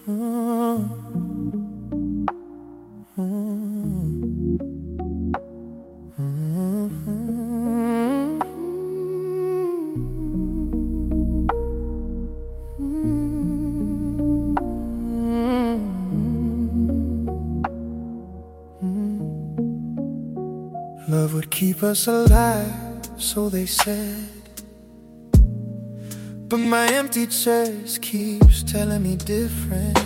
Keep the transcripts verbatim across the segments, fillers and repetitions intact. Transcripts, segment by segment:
Love would keep us alive, so they said. But my empty chest keeps telling me different.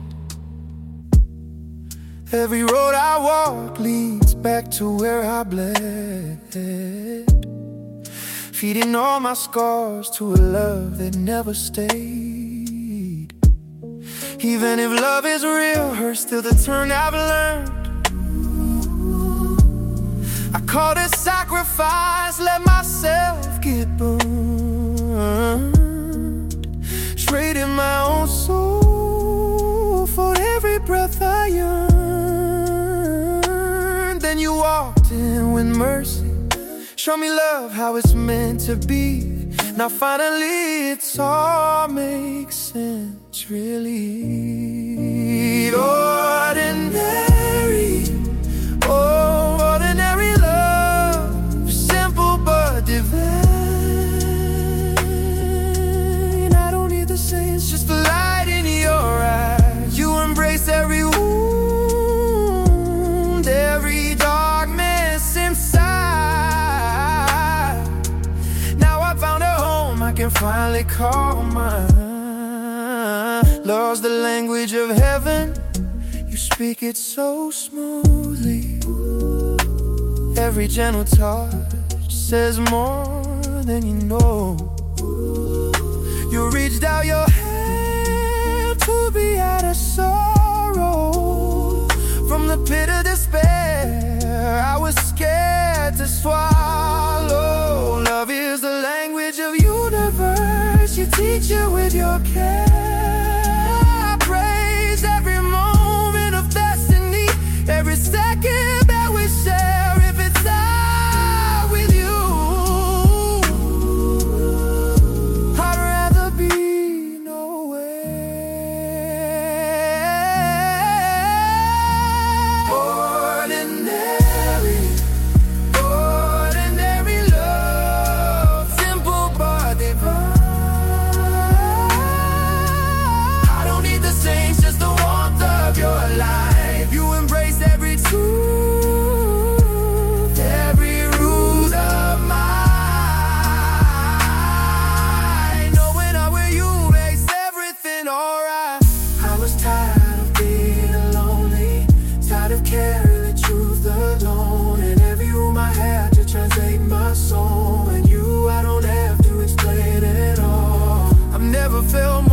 Every road I walk leads back to where I bled, feeding all my scars to a love that never stayed. Even if love is real, hurt's still the turn I've learned. I call this sacrifice, let myself get burned, trading my own soul for every breath I yearn. Then you walked in with mercy, show me love how it's meant to be. Now finally it's all makes sense, really. Ordinary, oh, ordinary love, simple but divine. I don't need to say, it's just the light in your eyes. You embrace every wound, every darkness inside. Now I found a home I can finally call mine. Love's the language of heaven, you speak it so smoothly. Every gentle touch says more than you know. You reached out your hand to be out of sorrow. From the pit of despair I was scared to swallow. Love is the language of universe, you teach it with your care. I praise every moment of destiny, every second that we share. If it's I with you, I'd rather be nowhere. Ordinary, ordinary love, simple but divine. I don't need the saints, just the warmth of your life. You embrace every truth, every root of mine. Knowing I'm with you makes everything alright. I was tired of being lonely, tired of carrying the truth alone. In every room I had to translate my soul, and you, I don't have to explain it all. I've never felt more